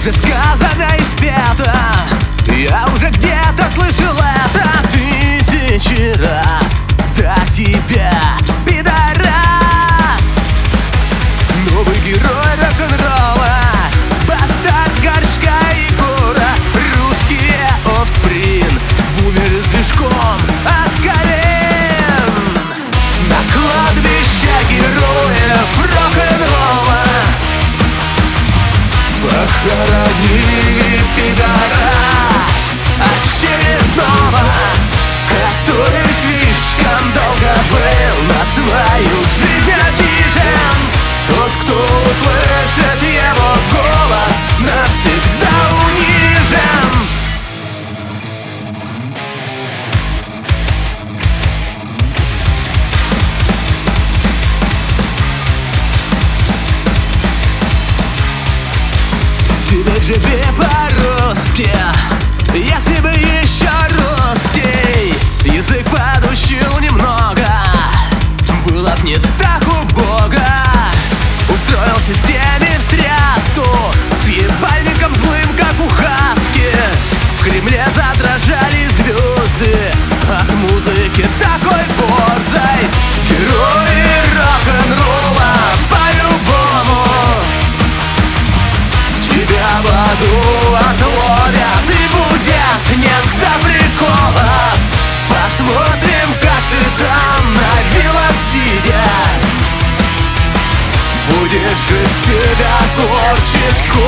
уже сказано и спето. Я уже где-то слышал это тысячи раз. Так тебя, пидорас. Новый герой рок-н-ролла, бастард Горшка и Гора. Русские Offspring, бумеры с движком от колен. На кладбище героев рок-н-ролла похоронили пидора очередного, который слишком долго был на свою жизнь обижен. Тот, кто услышит его голос, навсегда унижен. Себе джиби по-русски, если бы еще русский язык подучил немного, было б не так убого. Устроил системе встряску с ебальником злым, как у Хаски. В Кремле задрожали звезды от музыки такой борзой. Герои рок-н-ролла по-любому тебя в аду отловят и будят не до прикола. Посмотрим, как ты там на вилах сидя будешь из себя корчить.